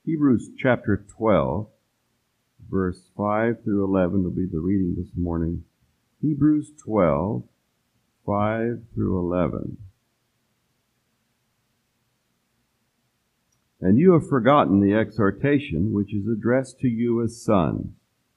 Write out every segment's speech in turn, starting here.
Hebrews chapter 12, verse 5 through 11 will be the reading this morning. Hebrews 12, 5 through 11. And you have forgotten the exhortation which is addressed to you as sons.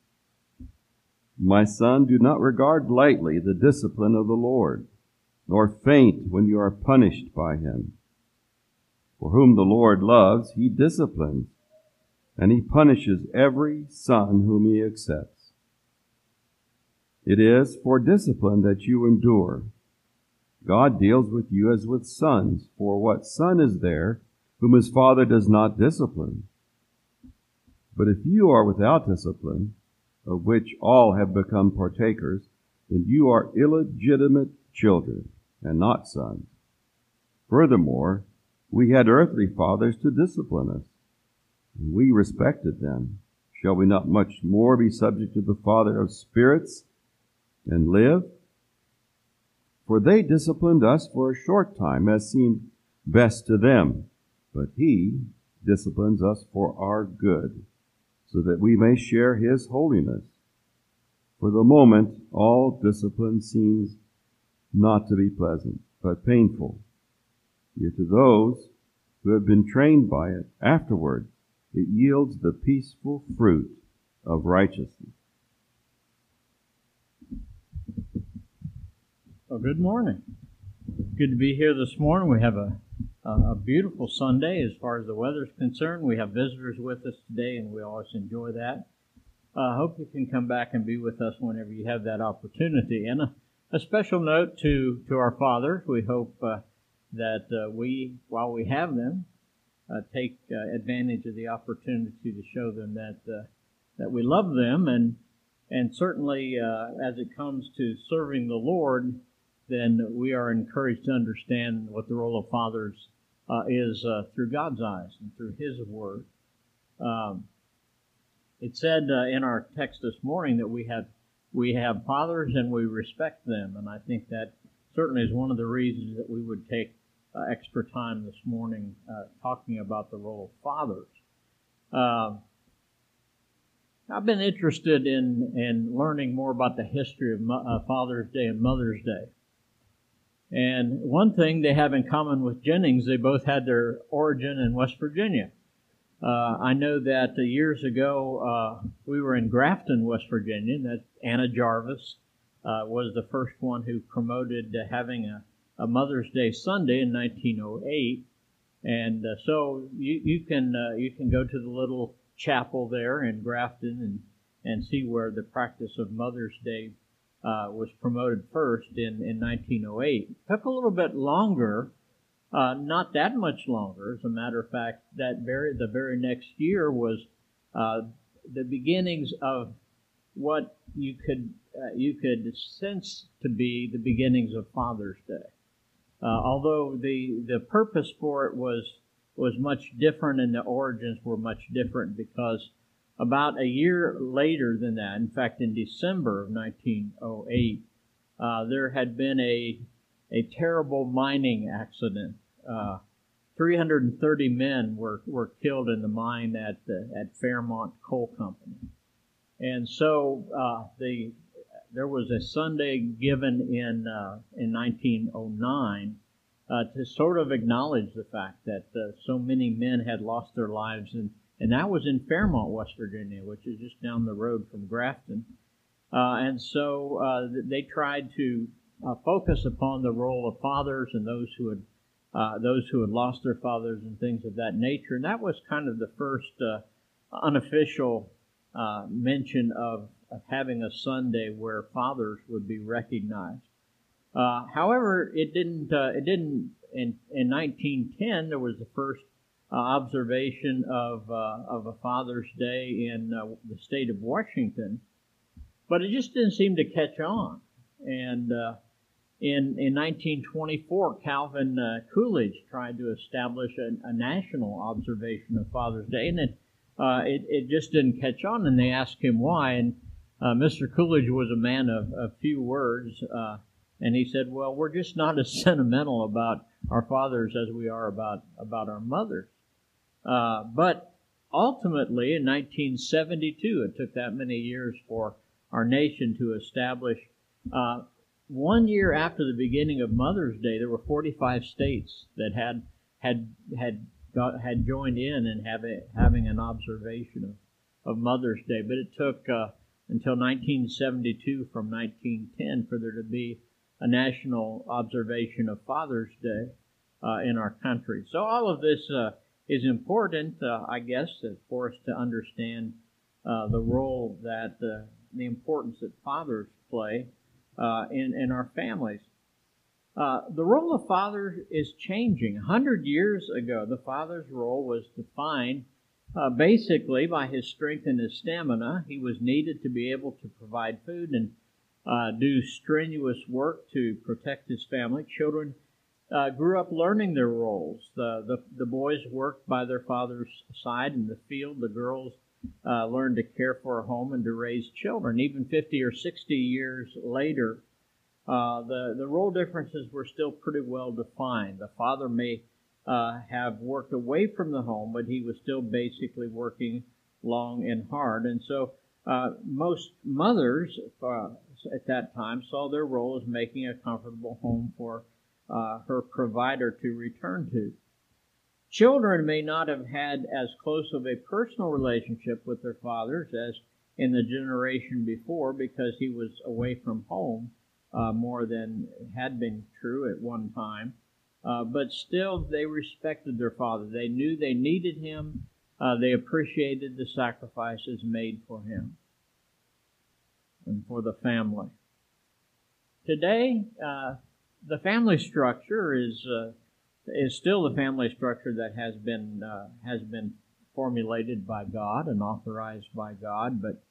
My son, do not regard lightly the discipline of the Lord, nor faint when you are punished by him. For whom the Lord loves, he disciplines, and he punishes every son whom he accepts. It is for discipline that you endure. God deals with you as with sons, for what son is there whom his father does not discipline? But if you are without discipline, of which all have become partakers, then you are illegitimate children and not sons. Furthermore, we had earthly fathers to discipline us, and we respected them. Shall we not much more be subject to the Father of spirits and live? For they disciplined us for a short time, as seemed best to them, but he disciplines us for our good, so that we may share his holiness. For the moment, all discipline seems not to be pleasant, but painful. Yet to those who have been trained by it, afterward it yields the peaceful fruit of righteousness. Well, good morning. Good to be here this morning. We have a beautiful Sunday as far as the weather is concerned. We have visitors with us today, and we always enjoy that. I hope you can come back and be with us whenever you have that opportunity. And a special note to our fathers. We hope that we, while we have them, take advantage of the opportunity to show them that we love them, and certainly as it comes to serving the Lord, then we are encouraged to understand what the role of fathers is through God's eyes and through His Word. It said in our text this morning that we have fathers and we respect them, and I think that certainly is one of the reasons that we would take extra time this morning talking about the role of fathers. I've been interested in learning more about the history of Father's Day and Mother's Day. And one thing they have in common with Jennings, they both had their origin in West Virginia. I know that years ago we were in Grafton, West Virginia, and that Anna Jarvis was the first one who promoted having a Mother's Day Sunday in 1908. And so you can go to the little chapel there in Grafton and see where the practice of Mother's Day was promoted first in 1908. It took a little bit longer, not that much longer. As a matter of fact, the very next year was the beginnings of what you could sense to be the beginnings of Father's Day. Although the purpose for it was much different and the origins were much different, because about a year later than that, in fact in December of 1908, there had been a terrible mining accident. 330 men were killed in the mine at Fairmont Coal Company. And so there was a Sunday given in 1909 to sort of acknowledge the fact that so many men had lost their lives, and that was in Fairmont, West Virginia, which is just down the road from Grafton. And so they tried to focus upon the role of fathers and those who had lost their fathers and things of that nature. And that was kind of the first unofficial mention of having a Sunday where fathers would be recognized. However, it didn't. In 1910, there was the first observation of a Father's Day in the state of Washington, but it just didn't seem to catch on. And in 1924, Calvin Coolidge tried to establish a national observation of Father's Day, and it just didn't catch on. And they asked him why, and Mr. Coolidge was a man of few words, and he said, "Well, we're just not as sentimental about our fathers as we are about our mothers." But ultimately, in 1972, it took that many years for our nation to establish. 1 year after the beginning of Mother's Day, there were 45 states that had joined in and having an observation of Mother's Day. But it took until 1972, from 1910, for there to be a national observation of Father's Day in our country. So all of this is important, I guess, for us to understand the role that the importance that fathers play in our families. The role of father is changing. 100 years ago, the father's role was defined basically by his strength and his stamina. He was needed to be able to provide food and do strenuous work to protect his family. Children grew up learning their roles. The boys worked by their father's side in the field. The girls learned to care for a home and to raise children. Even 50 or 60 years later, the role differences were still pretty well defined. The father may have worked away from the home, but he was still basically working long and hard. And so most mothers at that time saw their role as making a comfortable home for her provider to return to. Children may not have had as close of a personal relationship with their fathers as in the generation before, because he was away from home more than had been true at one time. But still, they respected their father. They knew they needed him. They appreciated the sacrifices made for him and for the family. Today, the family structure is still the family structure that has been formulated by God and authorized by God, but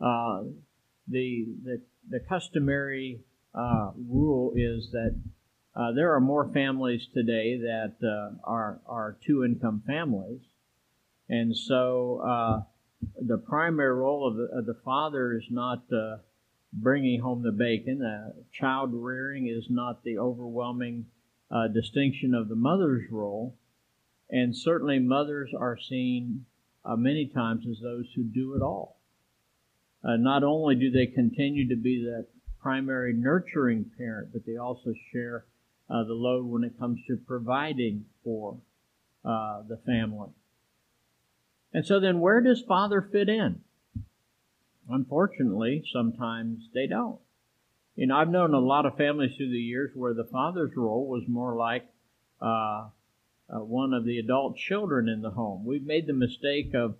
the customary rule is that there are more families today that are two-income families, and so the primary role of the father is not bringing home the bacon. Child rearing is not the overwhelming distinction of the mother's role, and certainly mothers are seen many times as those who do it all. Not only do they continue to be the primary nurturing parent, but they also share the load when it comes to providing for the family. And so then where does father fit in? Unfortunately, sometimes they don't. You know, I've known a lot of families through the years where the father's role was more like one of the adult children in the home. We've made the mistake of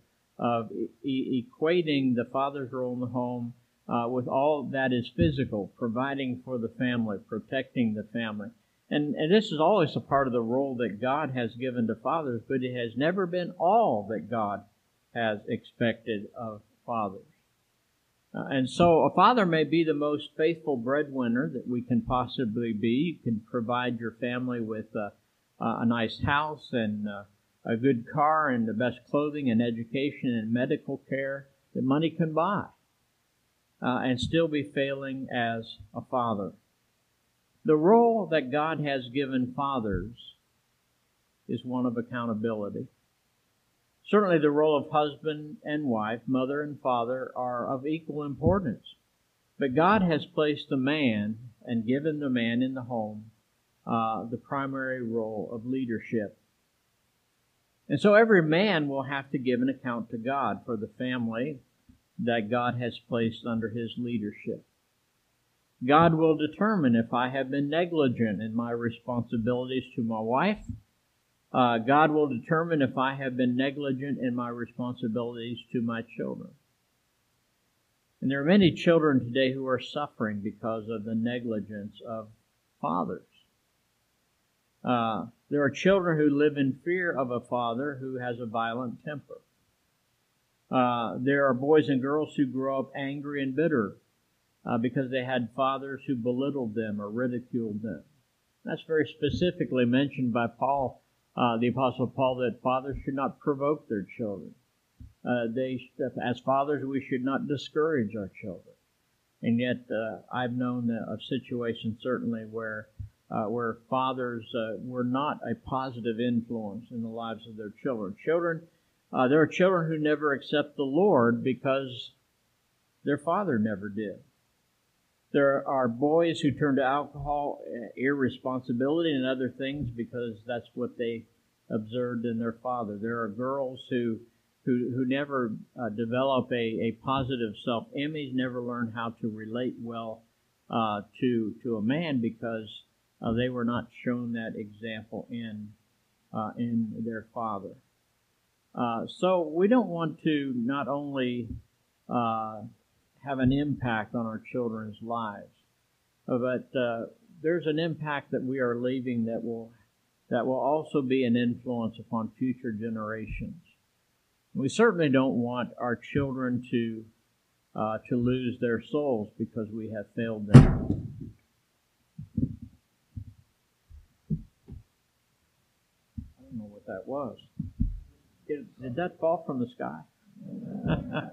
equating the father's role in the home with all that is physical, providing for the family, protecting the family. And this is always a part of the role that God has given to fathers, but it has never been all that God has expected of fathers. And so a father may be the most faithful breadwinner that we can possibly be. You can provide your family with a nice house and a good car and the best clothing and education and medical care that money can buy, and still be failing as a father. The role that God has given fathers is one of accountability. Certainly the role of husband and wife, mother and father, are of equal importance. But God has placed the man and given the man in the home the primary role of leadership. And so every man will have to give an account to God for the family that God has placed under his leadership. God will determine if I have been negligent in my responsibilities to my wife. God will determine if I have been negligent in my responsibilities to my children. And there are many children today who are suffering because of the negligence of fathers. There are children who live in fear of a father who has a violent temper. There are boys and girls who grow up angry and bitter because they had fathers who belittled them or ridiculed them. That's very specifically mentioned by Paul, the Apostle Paul, that fathers should not provoke their children. As fathers, we should not discourage our children. And yet, I've known of situations certainly where fathers were not a positive influence in the lives of their children. Children There are children who never accept the Lord because their father never did. There are boys who turn to alcohol, irresponsibility, and other things because that's what they observed in their father. There are girls who never develop a positive self-image, never learn how to relate well to a man because they were not shown that example in their father. So we don't want to not only have an impact on our children's lives, but there's an impact that we are leaving that will also be an influence upon future generations. We certainly don't want our children to lose their souls because we have failed them. I don't know what that was. Did that fall from the sky? I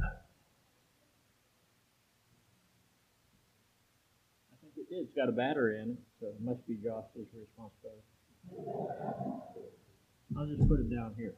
think it did. It's got a battery in it, so it must be Josh's responsibility. I'll just put it down here.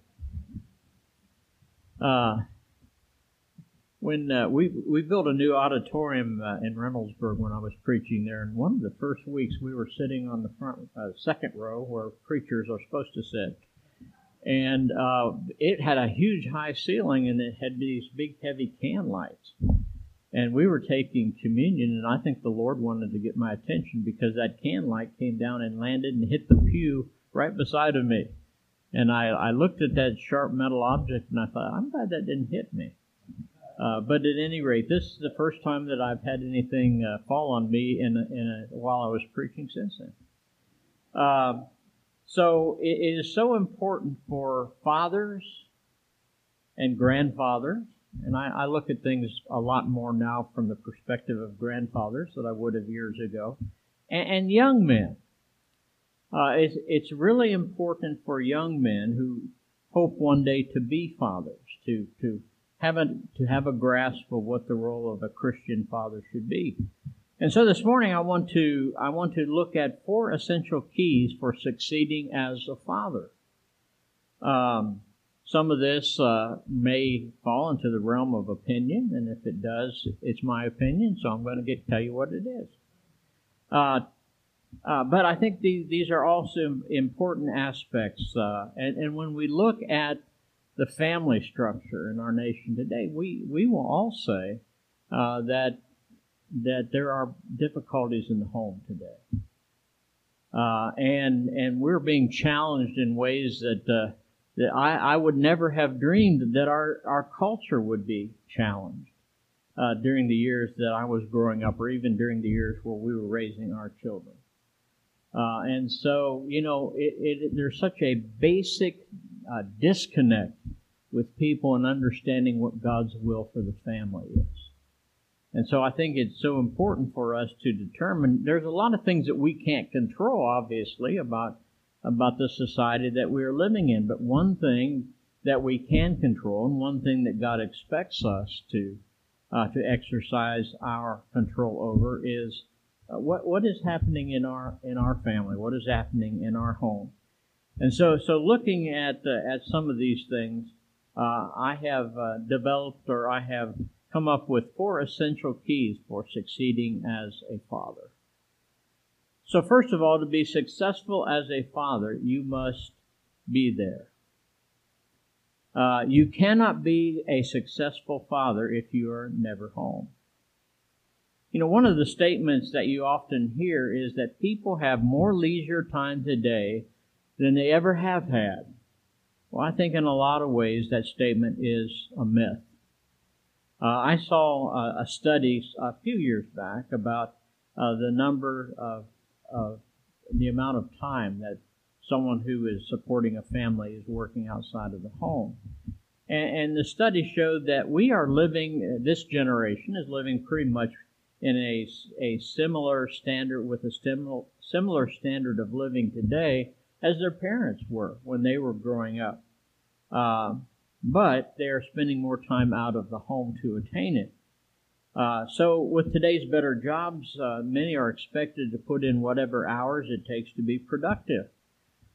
When we built a new auditorium in Reynoldsburg when I was preaching there, and one of the first weeks we were sitting on the front second row where preachers are supposed to sit, and it had a huge high ceiling and it had these big heavy can lights, and we were taking communion, and I think the Lord wanted to get my attention because that can light came down and landed and hit the pew right beside of me. And I looked at that sharp metal object and I thought, I'm glad that didn't hit me. But at any rate, this is the first time that I've had anything fall on me while I was preaching since then. So it is so important for fathers and grandfathers, and I look at things a lot more now from the perspective of grandfathers than I would have years ago, and young men. It's really important for young men who hope one day to be fathers to have a grasp of what the role of a Christian father should be. And so this morning I want to look at 4 essential keys for succeeding as a father. Some of this may fall into the realm of opinion, and if it does, it's my opinion, so I'm going to tell you what it is. But I think these are also important aspects. And when we look at the family structure in our nation today, we will all say that there are difficulties in the home today. And we're being challenged in ways that I would never have dreamed that our culture would be challenged during the years that I was growing up, or even during the years where we were raising our children. And so, there's such a basic disconnect with people in understanding what God's will for the family is. And so I think it's so important for us to determine, there's a lot of things that we can't control, obviously, about the society that we're living in. But one thing that we can control, and one thing that God expects us to exercise our control over, is what is happening in our family, what is happening in our home. And so looking at some of these things, I have developed, or I have come up with 4 essential keys for succeeding as a father. So first of all, to be successful as a father, you must be there. You cannot be a successful father if you are never home. One of the statements that you often hear is that people have more leisure time today than they ever have had. Well, I think in a lot of ways that statement is a myth. I saw a study a few years back about the number of the amount of time that someone who is supporting a family is working outside of the home. And the study showed that we are living, this generation is living pretty much in a similar standard, with a similar standard of living today as their parents were when they were growing up. But they are spending more time out of the home to attain it. So with today's better jobs, many are expected to put in whatever hours it takes to be productive.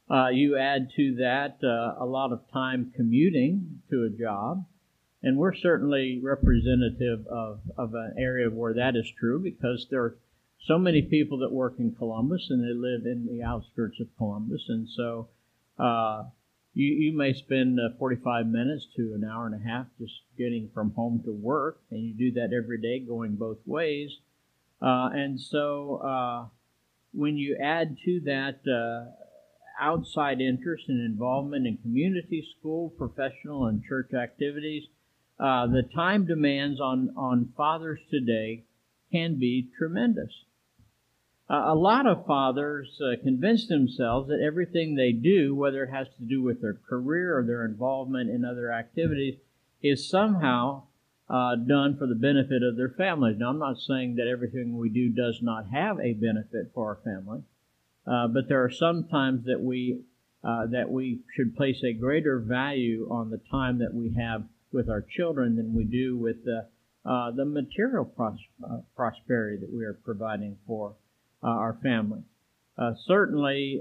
You add to that a lot of time commuting to a job, and we're certainly representative of an area where that is true because there are so many people that work in Columbus and they live in the outskirts of Columbus, and so you may spend 45 minutes to an hour and a half just getting from home to work, and you do that every day going both ways. And so when you add to that outside interest and involvement in community, school, professional, and church activities, the time demands on fathers today can be tremendous. A lot of fathers convince themselves that everything they do, whether it has to do with their career or their involvement in other activities, is somehow done for the benefit of their families. Now, I'm not saying that everything we do does not have a benefit for our family, but there are some times that we should place a greater value on the time that we have with our children than we do with the material prosperity that we are providing for our family. Certainly,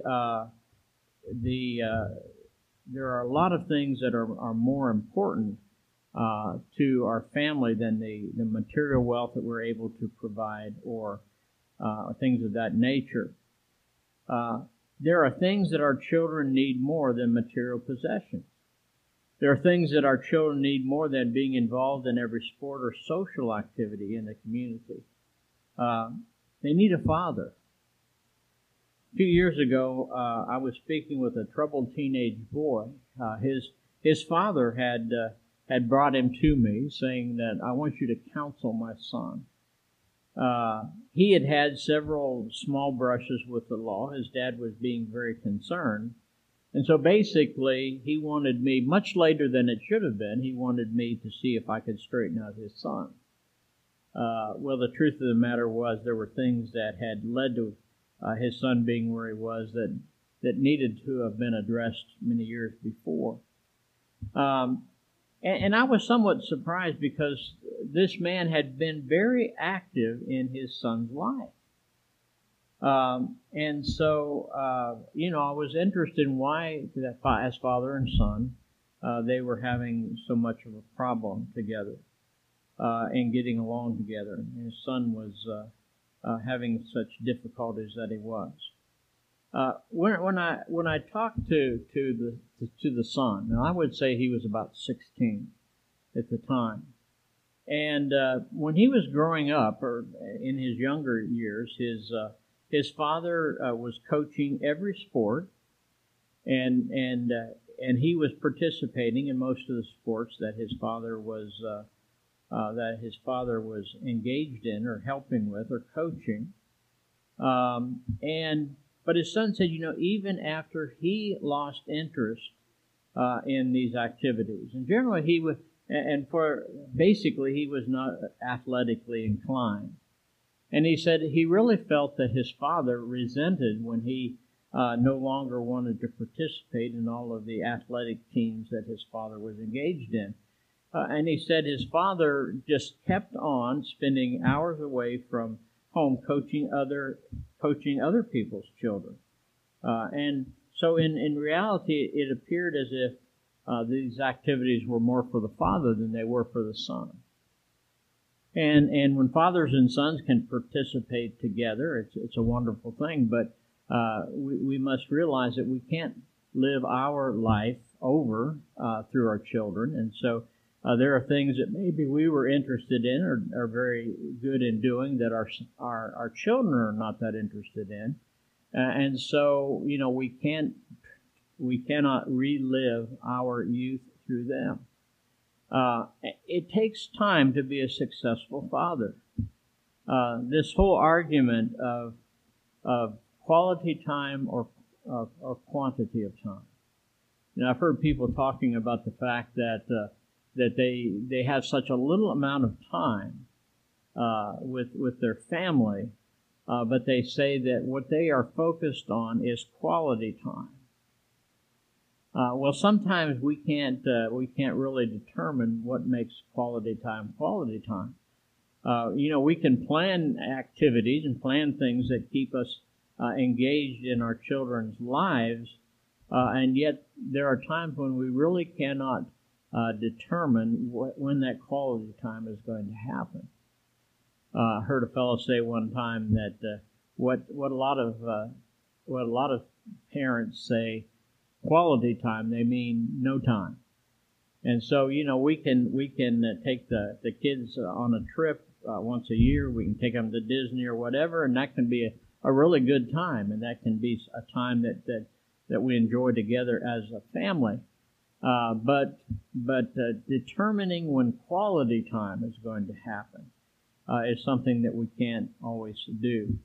there are a lot of things that are more important to our family than the material wealth that we're able to provide or things of that nature. There are things that our children need more than material possessions. There are things that our children need more than being involved in every sport or social activity in the community. They need a father. A few years ago, I was speaking with a troubled teenage boy. His father had brought him to me, saying that I want you to counsel my son. He had had several small brushes with the law. His dad was being very concerned. And so basically, he wanted me, much later than it should have been, he wanted me to see if I could straighten out his son. Well, the truth of the matter was there were things that had led to his son being where he was that needed to have been addressed many years before. And I was somewhat surprised because this man had been very active in his son's life. And so, I was interested in why, as father and son, they were having so much of a problem together and getting along together. And his son was having such difficulties that he was. When I talked to the son, and I would say he was about 16 at the time, and when he was growing up, or in his younger years, his father was coaching every sport, and he was participating in most of the sports that his father was engaged in, or helping with, or coaching. But his son said, even after he lost interest in these activities, and generally he was not athletically inclined. And he said he really felt that his father resented when he no longer wanted to participate in all of the athletic teams that his father was engaged in. And he said his father just kept on spending hours away from home coaching other people's children. And so in reality, it appeared as if these activities were more for the father than they were for the son. And when fathers and sons can participate together, it's a wonderful thing. But we must realize that we can't live our life over through our children. And so there are things that maybe we were interested in or are very good in doing that our children are not that interested in. And so, we cannot relive our youth through them. It takes time to be a successful father. This whole argument of quality time or quantity of time. I've heard people talking about the fact that they have such a little amount of time with their family, but they say that what they are focused on is quality time. Well, sometimes we can't really determine what makes quality time. We can plan activities and plan things that keep us engaged in our children's lives, and yet there are times when we really cannot determine when that quality time is going to happen. I heard a fellow say one time that what a lot of parents say quality time, they mean no time. And so, we can take the kids on a trip once a year. We can take them to Disney or whatever, and that can be a really good time, and that can be a time that we enjoy together as a family. But determining when quality time is going to happen is something that we can't always do.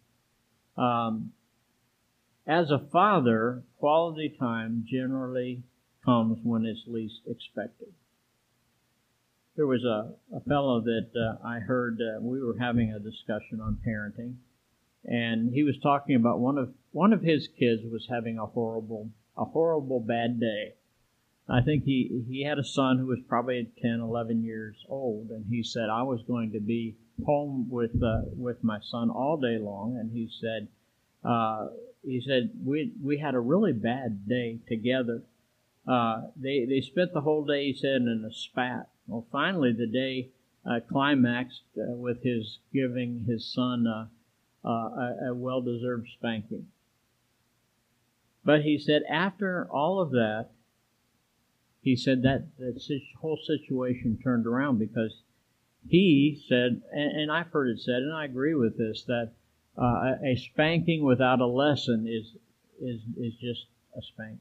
As a father, quality time generally comes when it's least expected. There was a fellow that I heard, we were having a discussion on parenting, and he was talking about one of his kids was having a horrible bad day. I think he had a son who was probably 10, 11 years old, and he said, I was going to be home with my son all day long, and he said we had a really bad day together. They spent the whole day, he said, in a spat. Well, finally the day climaxed with his giving his son a well-deserved spanking. But he said after all of that, he said that whole situation turned around, because he said, and I've heard it said, and I agree with this, that a spanking without a lesson is just a spanking.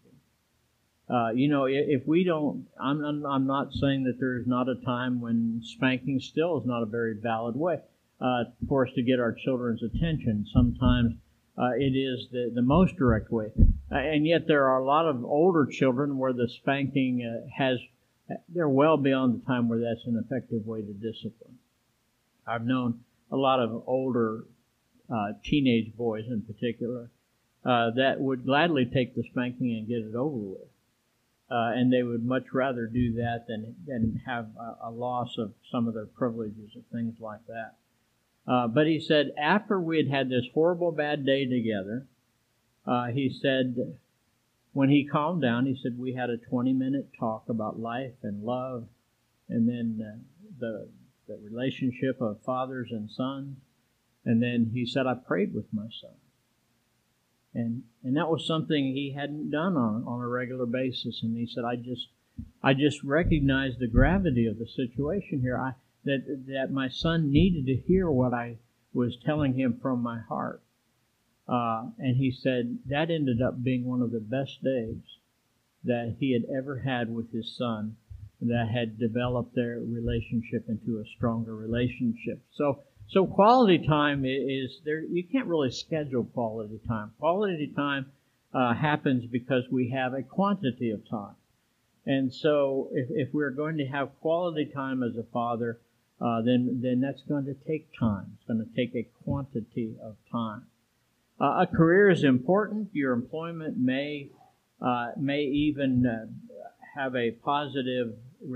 If we don't, I'm not saying that there is not a time when spanking still is not a very valid way for us to get our children's attention. Sometimes it is the most direct way. And yet there are a lot of older children where the spanking they're well beyond the time where that's an effective way to discipline. I've known a lot of older teenage boys in particular that would gladly take the spanking and get it over with. And they would much rather do that than have a loss of some of their privileges and things like that. But he said after we had this horrible bad day together, he said when he calmed down, he said we had a 20-minute talk about life and love, and then the relationship of fathers and sons. And then he said, I prayed with my son. And that was something he hadn't done on a regular basis. And he said, I just recognized the gravity of the situation here. That my son needed to hear what I was telling him from my heart. And he said that ended up being one of the best days that he had ever had with his son, that had developed their relationship into a stronger relationship. So quality time is there. You can't really schedule quality time. Quality time happens because we have a quantity of time. And so if we're going to have quality time as a father, then that's going to take time. It's going to take a quantity of time. A career is important. Your employment may even have a positive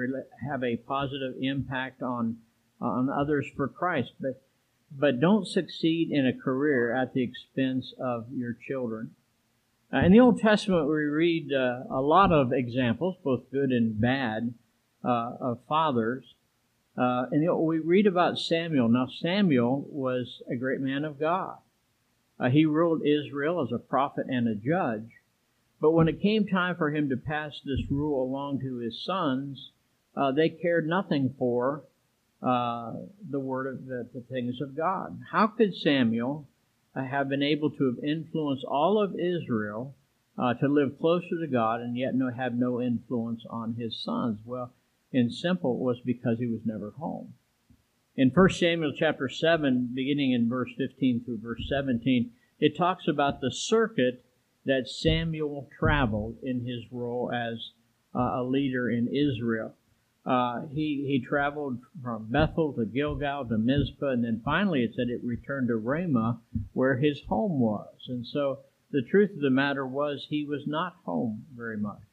impact on others for Christ, but don't succeed in a career at the expense of your children. In the Old Testament, we read a lot of examples, both good and bad, of fathers. And we read about Samuel. Now, Samuel was a great man of God. He ruled Israel as a prophet and a judge. But when it came time for him to pass this rule along to his sons, they cared nothing for the word of the things of God. How could Samuel have been able to have influenced all of Israel to live closer to God and yet have no influence on his sons? Well, in simple, it was because he was never home. In 1 Samuel chapter 7, beginning in verse 15 through verse 17, it talks about the circuit that Samuel traveled in his role as a leader in Israel. He traveled from Bethel to Gilgal to Mizpah, and then finally it said it returned to Ramah, where his home was. And so the truth of the matter was he was not home very much.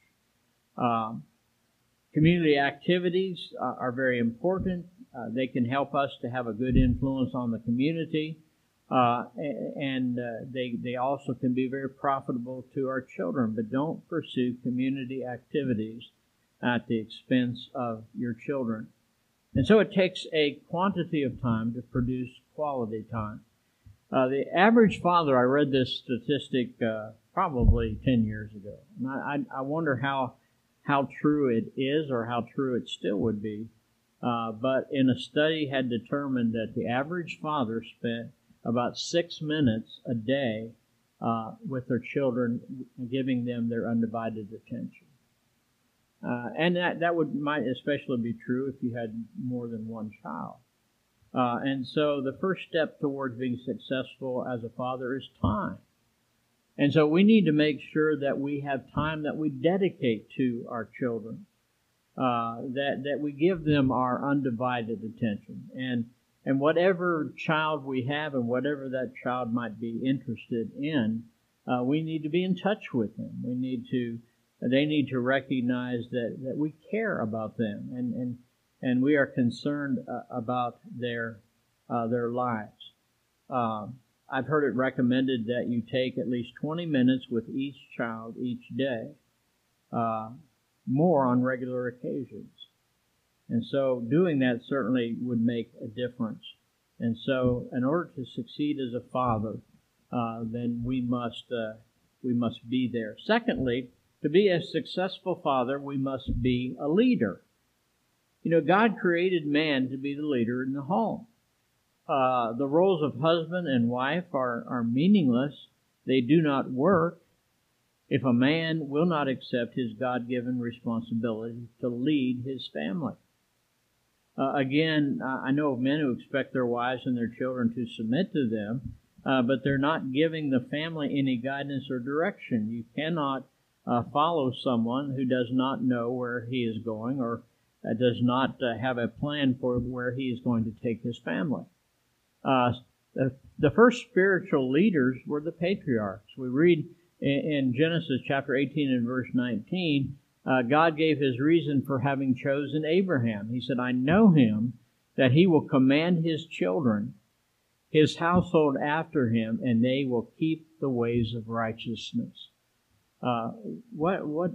Community activities are very important. They can help us to have a good influence on the community. They also can be very profitable to our children. But don't pursue community activities at the expense of your children. And so it takes a quantity of time to produce quality time. The average father, I read this statistic probably 10 years ago, and I wonder how true it is or how true it still would be. But in a study had determined that the average father spent about 6 minutes a day with their children, giving them their undivided attention. And that might especially be true if you had more than one child. And so the first step towards being successful as a father is time. And so we need to make sure that we have time that we dedicate to our children, that we give them our undivided attention. And whatever child we have and whatever that child might be interested in, we need to be in touch with them. They need to recognize that we care about them and we are concerned about their lives. I've heard it recommended that you take at least 20 minutes with each child each day, more on regular occasions. And so doing that certainly would make a difference. And so in order to succeed as a father, then we must be there. Secondly, to be a successful father, we must be a leader. You know, God created man to be the leader in the home. The roles of husband and wife are meaningless. They do not work if a man will not accept his God-given responsibility to lead his family. Again, I know of men who expect their wives and their children to submit to them, but they're not giving the family any guidance or direction. You cannot follow someone who does not know where he is going or does not have a plan for where he is going to take his family. The first spiritual leaders were the patriarchs. We read in Genesis chapter 18 and verse 19, God gave his reason for having chosen Abraham. He said, I know him, that he will command his children, his household after him, and they will keep the ways of righteousness. What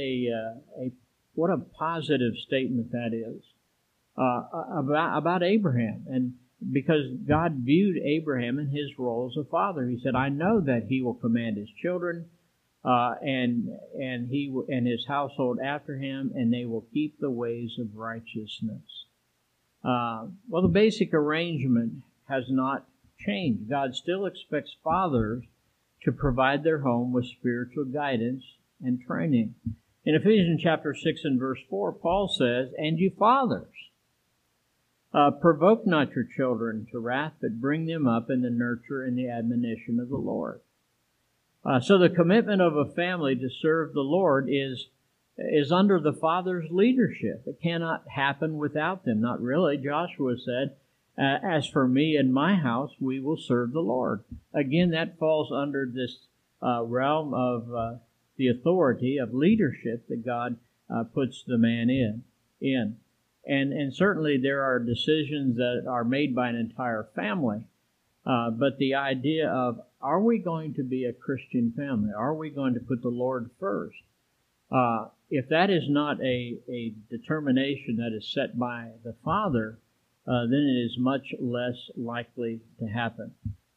a positive statement that is about Abraham. And because God viewed Abraham in his role as a father, he said, I know that he will command his children and his household after him, and they will keep the ways of righteousness. Well, the basic arrangement has not changed. God still expects fathers to provide their home with spiritual guidance and training. In Ephesians chapter 6 and verse 4, Paul says, and you fathers, provoke not your children to wrath, but bring them up in the nurture and the admonition of the Lord. So the commitment of a family to serve the Lord is under the father's leadership. It cannot happen without them. Not really. Joshua said, as for me and my house, we will serve the Lord. Again, that falls under this realm of the authority of leadership that God puts the man in. And certainly there are decisions that are made by an entire family. But the idea of, are we going to be a Christian family? Are we going to put the Lord first? If that is not a determination that is set by the father, then it is much less likely to happen.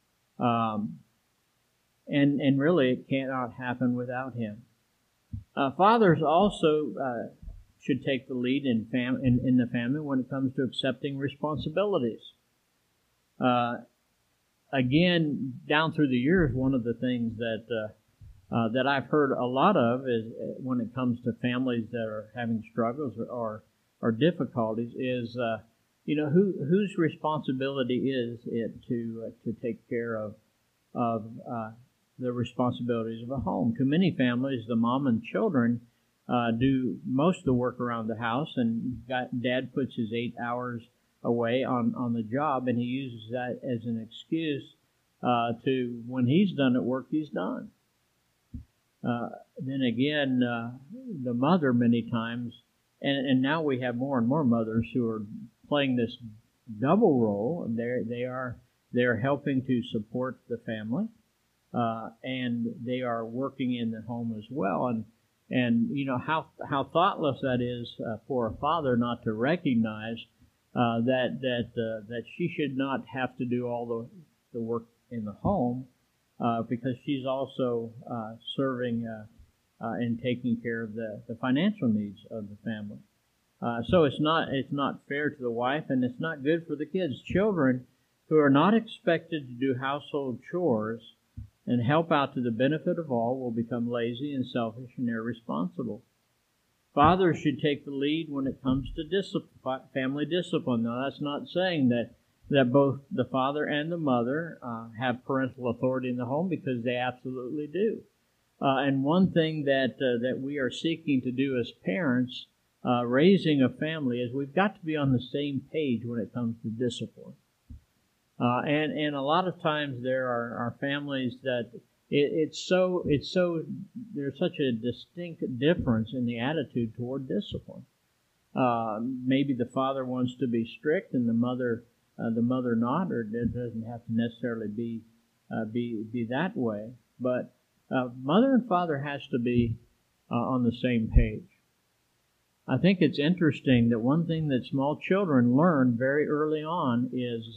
And really, it cannot happen without him. Fathers also should take the lead in the family when it comes to accepting responsibilities. Again, down through the years, one of the things that I've heard a lot of is when it comes to families that are having struggles or difficulties is, whose responsibility is it to take care of the responsibilities of a home. To many families, the mom and children do most of the work around the house, and dad puts his 8 hours away on the job, and he uses that as an excuse to, when he's done at work, he's done. Then again, the mother many times, and now we have more and more mothers who are playing this double role. They are they're helping to support the family, and they are working in the home as well. And you know how thoughtless that is for a father not to recognize that she should not have to do all the work in the home because she's also serving and taking care of the financial needs of the family. So it's not fair to the wife, and it's not good for the kids. Children who are not expected to do household chores and help out to the benefit of all will become lazy and selfish and irresponsible. Fathers should take the lead when it comes to family discipline. Now, that's not saying that both the father and the mother have parental authority in the home, because they absolutely do. And one thing that we are seeking to do as parents, raising a family, is we've got to be on the same page when it comes to discipline. And a lot of times there are families that there's such a distinct difference in the attitude toward discipline. Maybe the father wants to be strict and the mother not, or it doesn't have to necessarily be that way. But mother and father has to be on the same page. I think it's interesting that one thing that small children learn very early on is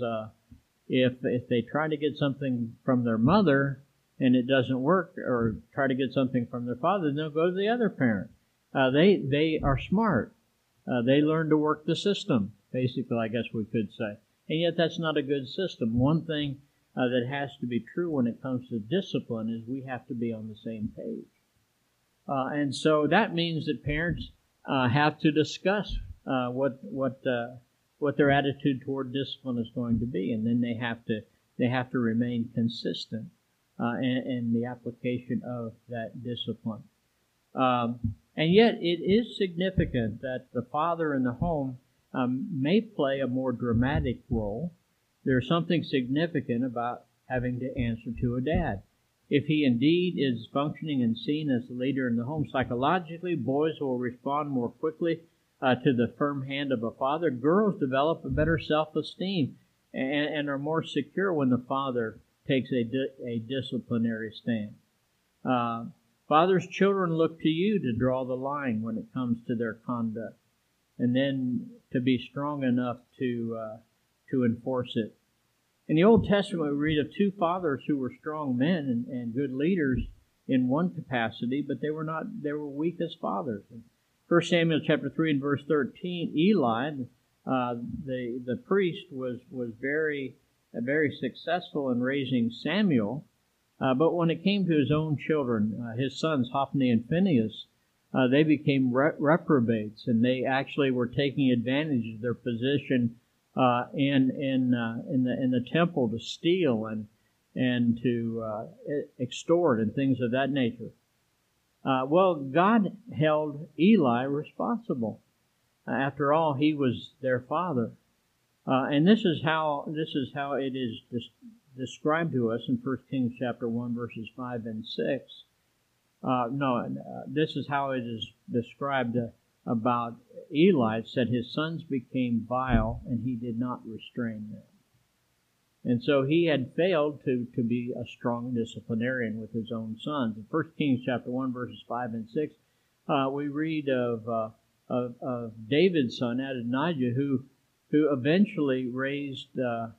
if they try to get something from their mother and it doesn't work, or try to get something from their father, then they'll go to the other parent. They are smart. They learn to work the system, basically, I guess we could say. And yet that's not a good system. One thing that has to be true when it comes to discipline is we have to be on the same page. And so that means that parents have to discuss what their attitude toward discipline is going to be, and then they have to remain consistent in the application of that discipline. And yet it is significant that the father in the home may play a more dramatic role. There's something significant about having to answer to a dad. If he indeed is functioning and seen as the leader in the home, psychologically, boys will respond more quickly to the firm hand of a father. Girls develop a better self-esteem and are more secure when the father takes a disciplinary stand. Fathers, children look to you to draw the line when it comes to their conduct, and then to be strong enough to enforce it. In the Old Testament, we read of two fathers who were strong men and good leaders in one capacity, but they were weak as fathers. In 1 Samuel chapter 3 and verse 13, Eli, the priest, was very successful in raising Samuel, but when it came to his own children, his sons Hophni and Phinehas, they became reprobates, and they actually were taking advantage of their position in the temple to steal and to extort and things of that nature. Well, God held Eli responsible. After all, he was their father, and this is how it is described to us in 1 Kings chapter 1 verses 5 and 6. This is how it is described about Eli. It said his sons became vile, and he did not restrain them. And so he had failed to be a strong disciplinarian with his own sons. In 1 Kings chapter 1 verses 5 and 6, we read of David's son Adonijah, who eventually raised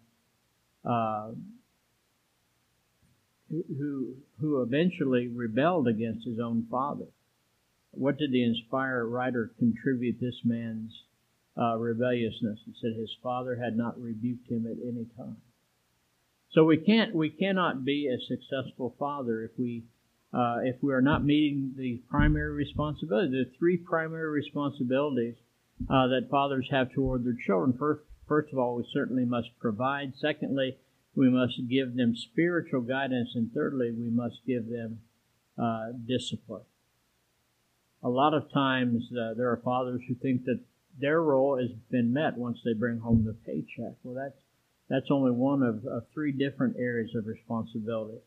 who eventually rebelled against his own father. What did the inspired writer contribute this man's rebelliousness? He said his father had not rebuked him at any time. So we cannot be a successful father if we are not meeting the primary responsibilities. There are three primary responsibilities that fathers have toward their children. First of all, we certainly must provide. Secondly, we must give them spiritual guidance. And thirdly, we must give them discipline. A lot of times there are fathers who think that their role has been met once they bring home the paycheck. Well, that's only one of three different areas of responsibility.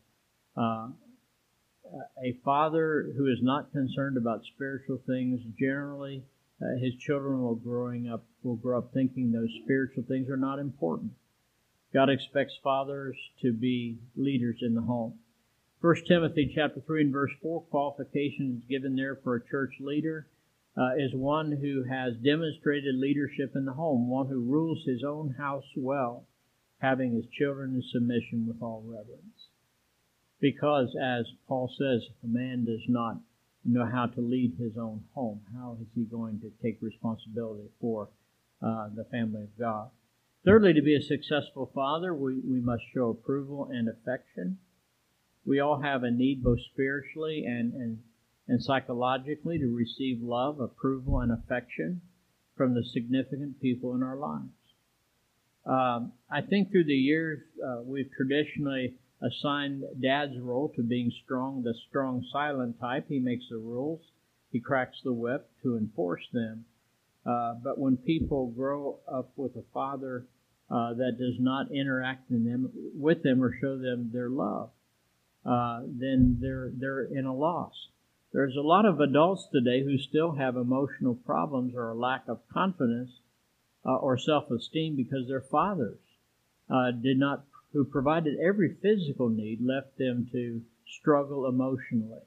A father who is not concerned about spiritual things, generally his children will grow up thinking those spiritual things are not important. God expects fathers to be leaders in the home. 1 Timothy chapter 3 and verse 4, qualifications given there for a church leader is one who has demonstrated leadership in the home, one who rules his own house well, having his children in submission with all reverence. Because, as Paul says, if a man does not know how to lead his own home, how is he going to take responsibility for the family of God? Thirdly, to be a successful father, we must show approval and affection. We all have a need both spiritually and psychologically to receive love, approval, and affection from the significant people in our lives. I think through the years, we've traditionally assigned Dad's role to being the strong, silent type. He makes the rules. He cracks the whip to enforce them. But when people grow up with a father that does not interact with them or show them their love, then they're in a loss. There's a lot of adults today who still have emotional problems or a lack of confidence or self-esteem because their fathers who provided every physical need, left them to struggle emotionally.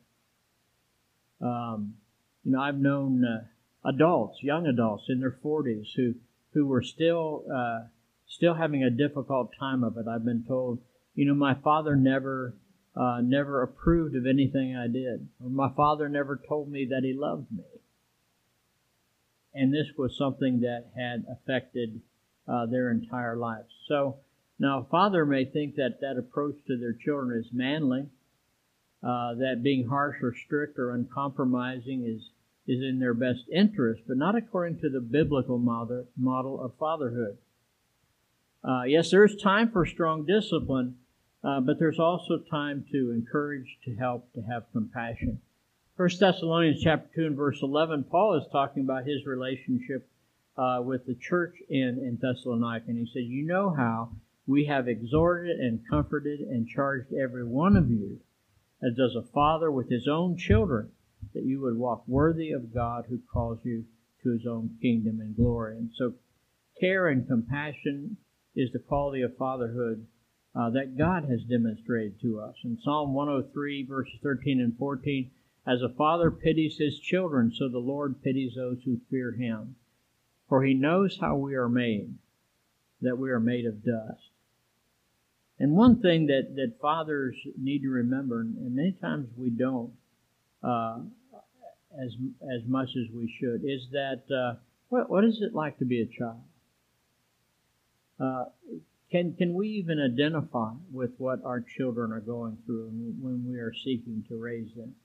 I've known young adults in their 40s who were still having a difficult time of it. I've been told, my father never approved of anything I did, or my father never told me that he loved me. And this was something that had affected their entire lives. So now a father may think that approach to their children is manly, that being harsh or strict or uncompromising is in their best interest, but not according to the biblical model of fatherhood. Yes, there's time for strong discipline, but there's also time to encourage, to help, to have compassion. 1 Thessalonians chapter 2 and verse 11, Paul is talking about his relationship with the church in Thessalonica. And he said, you know how we have exhorted and comforted and charged every one of you, as does a father with his own children, that you would walk worthy of God who calls you to his own kingdom and glory. And so care and compassion is the quality of fatherhood that God has demonstrated to us. In Psalm 103, verses 13 and 14, as a father pities his children, so the Lord pities those who fear him. For he knows how we are made, that we are made of dust. And one thing that fathers need to remember, and many times we don't as much as we should, is that what is it like to be a child? Can we even identify with what our children are going through when we are seeking to raise them?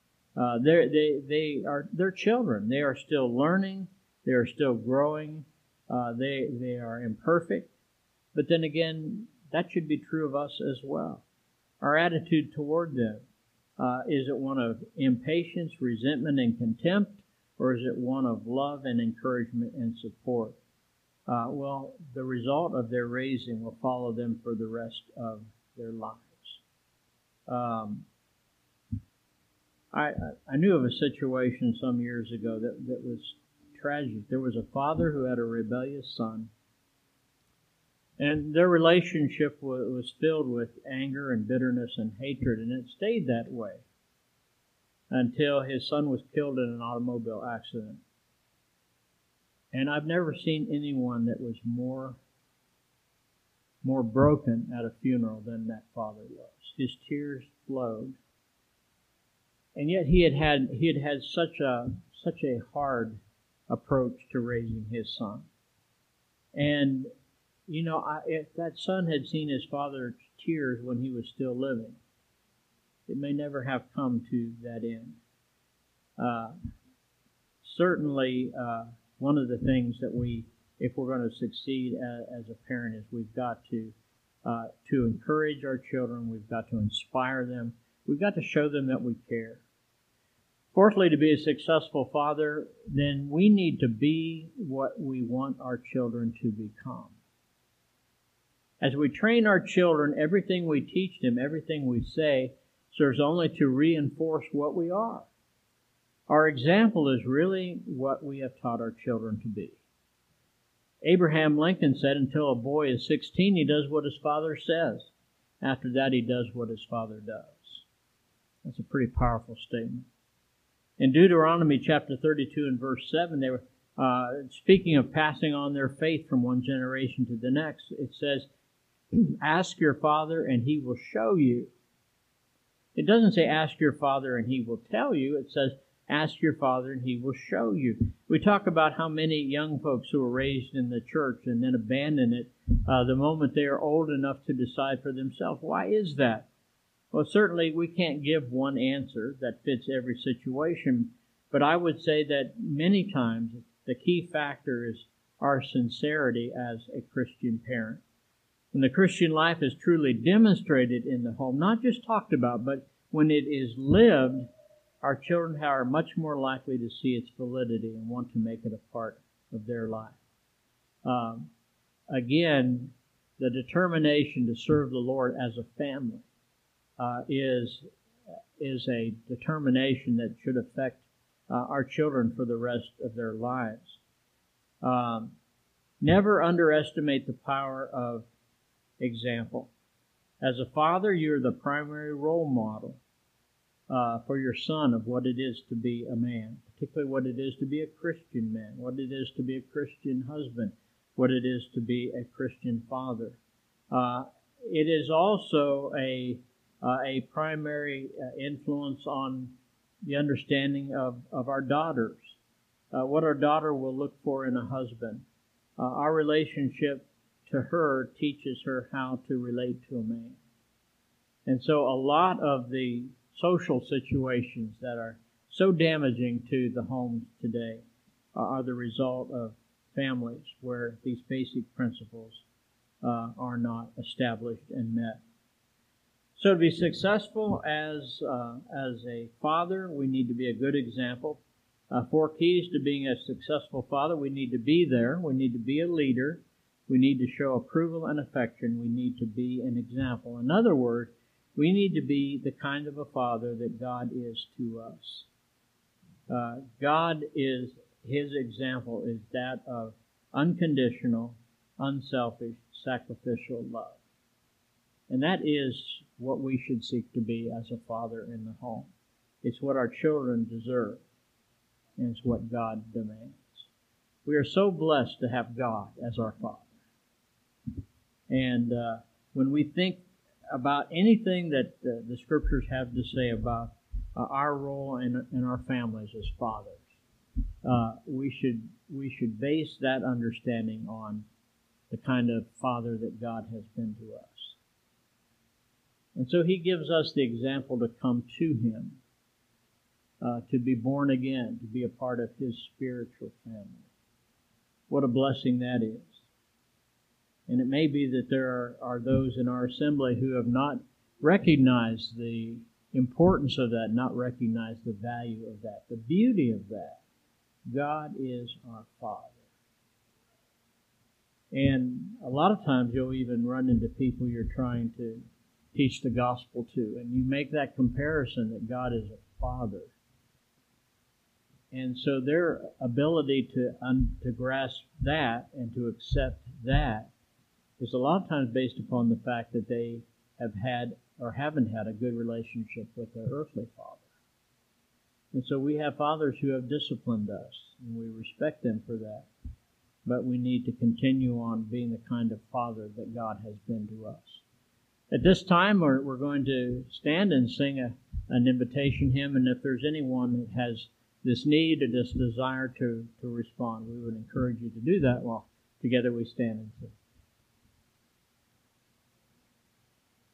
They're children. They are still learning. They are still growing. They are imperfect. But then again, that should be true of us as well. Our attitude toward them, is it one of impatience, resentment, and contempt, or is it one of love and encouragement and support? Well, the result of their raising will follow them for the rest of their lives. I knew of a situation some years ago that was tragic. There was a father who had a rebellious son, and their relationship was filled with anger and bitterness and hatred, and it stayed that way until his son was killed in an automobile accident. And I've never seen anyone that was more broken at a funeral than that father was. His tears flowed. And yet he had had such a hard approach to raising his son. And if that son had seen his father's tears when he was still living, it may never have come to that end. Certainly, one of the things that if we're going to succeed as a parent, is we've got to encourage our children. We've got to inspire them. We've got to show them that we care. Fourthly, to be a successful father, then we need to be what we want our children to become. As we train our children, everything we teach them, everything we say, serves only to reinforce what we are. Our example is really what we have taught our children to be. Abraham Lincoln said, until a boy is 16, he does what his father says. After that, he does what his father does. That's a pretty powerful statement. In Deuteronomy chapter 32 and verse 7, they were speaking of passing on their faith from one generation to the next. It says, ask your father and he will show you. It doesn't say ask your father and he will tell you. It says ask your father and he will show you. We talk about how many young folks who are raised in the church and then abandon it the moment they are old enough to decide for themselves. Why is that? Well, certainly we can't give one answer that fits every situation, but I would say that many times the key factor is our sincerity as a Christian parent. When the Christian life is truly demonstrated in the home, not just talked about, but when it is lived, our children are much more likely to see its validity and want to make it a part of their life. Again, the determination to serve the Lord as a family is a determination that should affect our children for the rest of their lives. Never underestimate the power of example. As a father, you're the primary role model for your son of what it is to be a man, particularly what it is to be a Christian man, what it is to be a Christian husband, what it is to be a Christian father. It is also a primary influence on the understanding of our daughters, what our daughter will look for in a husband. Our relationship to her teaches her how to relate to a man. And so a lot of the social situations that are so damaging to the homes today are the result of families where these basic principles are not established and met. So to be successful as a father, we need to be a good example. 4 keys to being a successful father: we need to be there, we need to be a leader, we need to show approval and affection, we need to be an example. In other words, we need to be the kind of a father that God is to us. God is, His example is that of unconditional, unselfish, sacrificial love. And that is what we should seek to be as a father in the home. It's what our children deserve, and it's what God demands. We are so blessed to have God as our Father. And when we think about anything that the Scriptures have to say about our role in our families as fathers, we should base that understanding on the kind of father that God has been to us. And so He gives us the example to come to Him, to be born again, to be a part of His spiritual family. What a blessing that is. And it may be that there are those in our assembly who have not recognized the importance of that, not recognized the value of that, the beauty of that. God is our Father. And a lot of times you'll even run into people you're trying to teach the gospel to, and you make that comparison that God is a Father. And so their ability to grasp that and to accept that is a lot of times based upon the fact that they have had or haven't had a good relationship with their earthly father. And so we have fathers who have disciplined us, and we respect them for that. But we need to continue on being the kind of father that God has been to us. At this time, we're going to stand and sing an invitation hymn, and if there's anyone that has this need or this desire to respond, we would encourage you to do that while together we stand and sing.